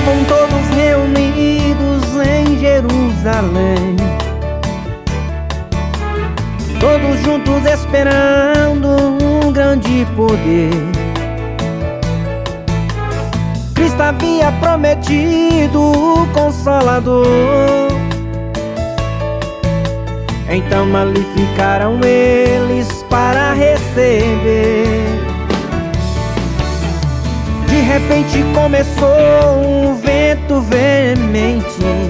Estavam todos reunidos em Jerusalém, todos juntos esperando um grande poder. Cristo havia prometido o Consolador. Então ali ficaram eles para receber. De repente começou um vento veemente,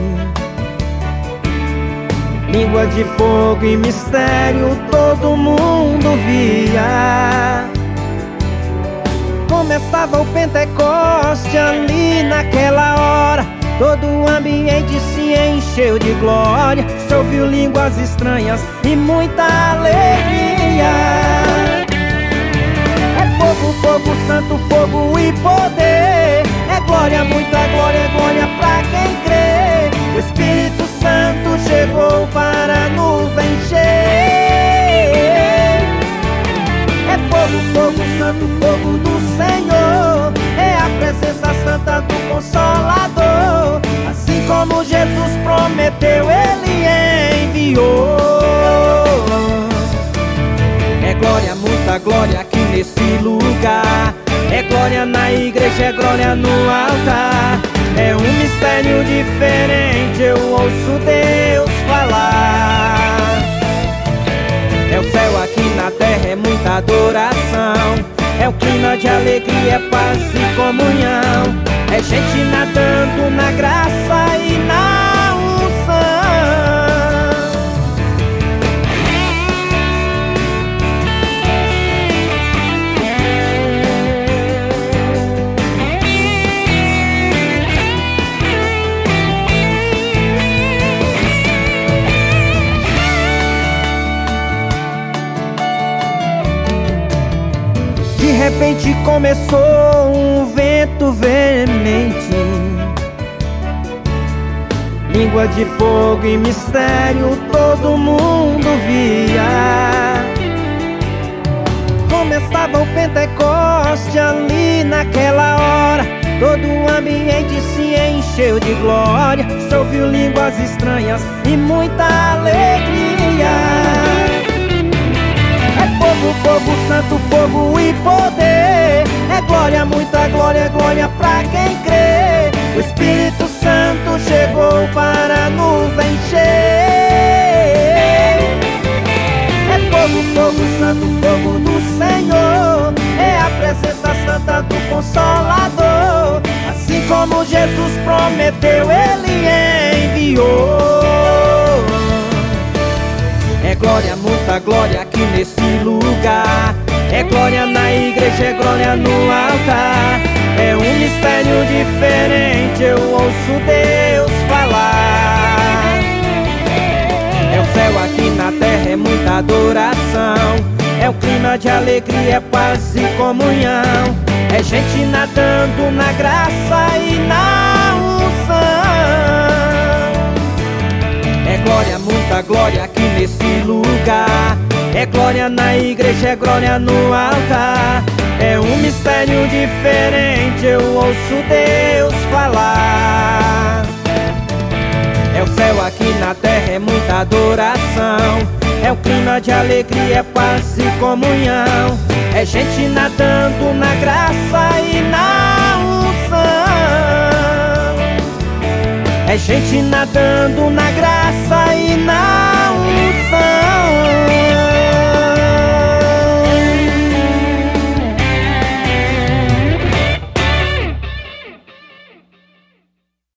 língua de fogo e mistério todo mundo via. Começava o Pentecoste ali naquela hora, todo o ambiente se encheu de glória. Se ouviu línguas estranhas e muita alegria. É fogo, fogo, santo, fogo e poder. É glória, muita glória, glória pra quem crê. O Espírito Santo chegou para nos encher. É fogo, fogo, santo, fogo do Senhor. É a presença santa do Consolador. Assim como Jesus prometeu, Ele enviou. É glória, muita glória aqui nesse lugar. É glória na igreja, é glória no altar. É um mistério diferente, eu ouço Deus falar. É o céu aqui na terra, é muita adoração. É um clima de alegria, paz e comunhão. É gente nadando na graça e na unção. De repente começou um vento veemente, língua de fogo e mistério todo mundo via. Começava o Pentecoste ali naquela hora, todo o ambiente se encheu de glória. Se ouviu línguas estranhas e muita alegria. É fogo, fogo, santo, fogo e poder. É glória, muita glória, glória pra quem crê. O Espírito Santo chegou para nos encher. É fogo, fogo, santo, fogo do Senhor. É a presença santa do Consolador. Assim como Jesus prometeu, Ele enviou. É glória, muita glória aqui nesse lugar. É glória na igreja, é glória no altar. É um mistério diferente, eu ouço Deus falar. É o céu aqui na terra, é muita adoração. É um clima de alegria, paz e comunhão. É gente nadando na graça e na unção. É glória, muita glória aqui nesse lugar. É glória na igreja, é glória no altar. É um mistério diferente, eu ouço Deus falar. É o céu aqui na terra, é muita adoração. É um clima de alegria, paz e comunhão. É gente nadando na graça e na unção. É gente nadando na graça e na